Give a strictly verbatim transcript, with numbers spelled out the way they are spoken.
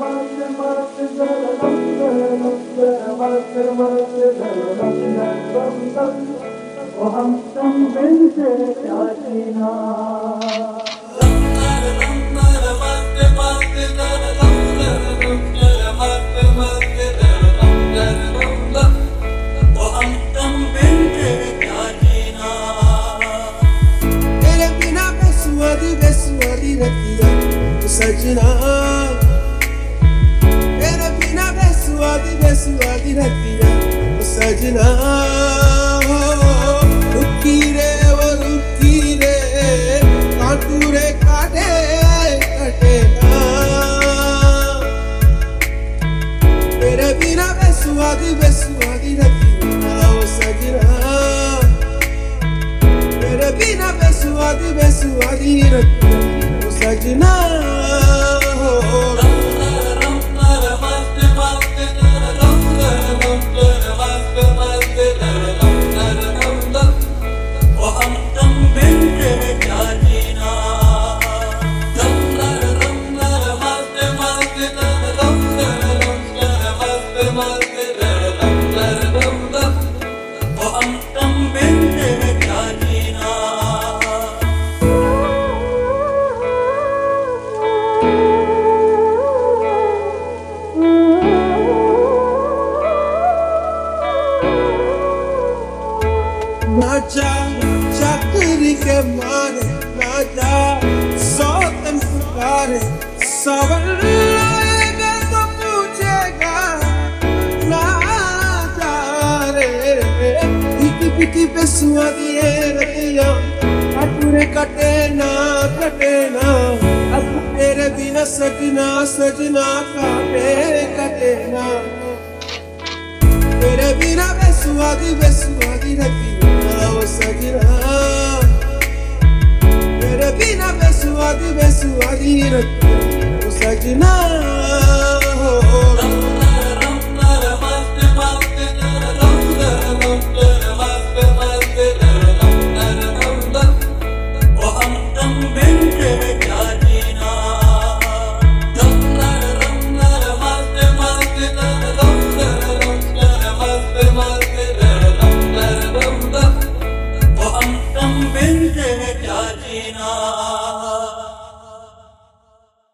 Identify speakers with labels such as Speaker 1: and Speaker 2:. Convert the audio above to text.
Speaker 1: ओ हम तुम मिलके क्या जीना
Speaker 2: सजना तेरे बिना बेसुआदी बेसुआदी रहती है सजना रुकी रे वो रुकी रे काटू रे काटे कटे ना तेरे बिना बेसुआदी बेसुआदी रहती है वो सजना तेरे बिना बेसुआदी बेसुआदी रहती है वो सजना नाचा चाकरी के मारे नाचा सौतन पुकारे सवाल आएगा तो पूछेगा ना जा रे पीटी पीटी पे सुआदी रतिया काटूरे कटे ना कटे ना अब तेरे बिना सजना सजना काटे कटे ना तेरे बिना बेसुआदी बेसुआदी रहती वो सजना तेरे बिना बेसुआदी बेसुआदी रहती वो सजना।